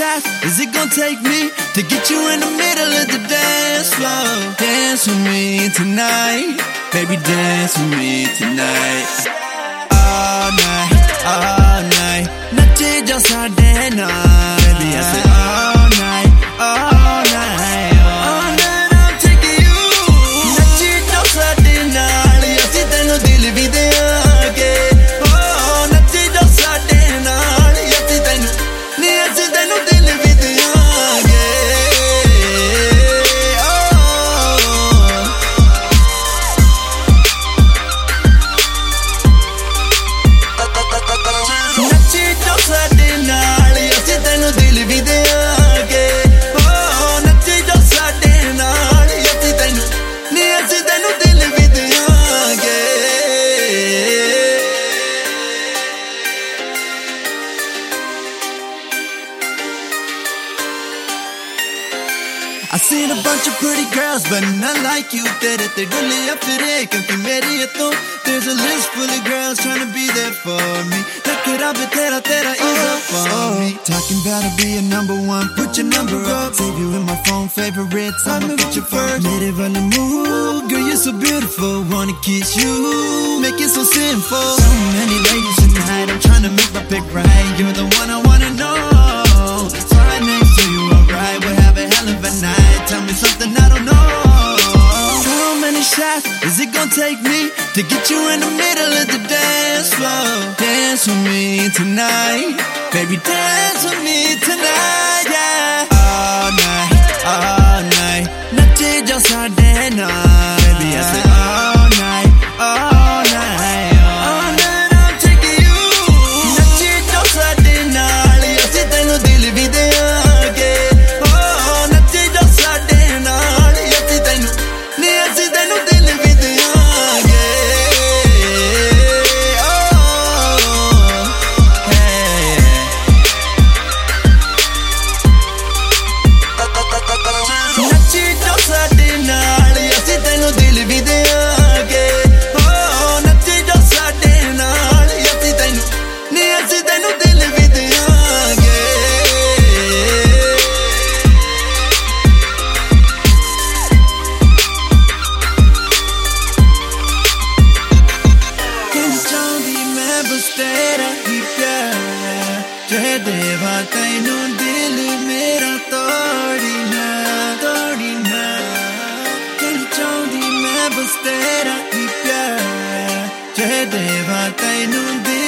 shots is it gonna take me to get you in the middle of the dance floor? Dance with me tonight, baby, dance with me tonight. All night, nache jo saade naal. Baby, I said all night, all night, all night I'm taking you. Nache jo saade naal, assi tenu dil vi deange. Oh, nache jo saade naal, assi tenu dil vi deange. Nache jo saade naal, assi tenu dil vi deange. Oh, nache jo saade naal, assi tenu dil vi deange. I seen a bunch of pretty girls, but not like you. Tere te dule ya fire, kyunki meri hai tu. There's a list full of girls trying to be there for me. Rakhe rab tera is up for me. Talking about to be a number one, put your number up. Save you in my phone favorites, I'ma get you first. Mere wale mood, girl you're so beautiful. Wanna kiss you, make it so simple. So many ladies tonight, I'm trying to make my pick right. You're the one I wanna know. It's right next to you, alright. We'll have a hell of a night. Tell me something I don't know. How many shots is it gonna take me to get you in the middle of the dance floor? Dance with me tonight, baby, dance with me tonight, yeah. All night, nache jo saade naal. Baby, I said all night, all night, all night I'm taking you. Nache jo saade naal, assi tenu dil vi deange. Oh, nache jo saade naal, assi tenu dil vi deange. Oh, hey. Nache jo saade naal, assi tenu dil vi deange. Oh, nache jo saade naal, assi tenu dil vi deange. ਕਹਿਣਾ ਚਾਹੁੰਦੀ ਮੈਂ ਬਸ ਤੇਰਾ ਹੀ ਪਿਆਰ, ਜੇ ਦੇਵਾਂ ਤੈਨੂੰ ਦਿਲ ਮੇਰਾ ਤੋੜੀ ਨਾ। ਕਹਿਣਾ ਚਾਹੁੰਦੀ ਮੈਂ ਬਸ ਤੇਰਾ ਹੀ ਪਿਆਰ, ਜੇ ਦੇਵਾਂ ਤੈਨੂੰ ਦਿਲ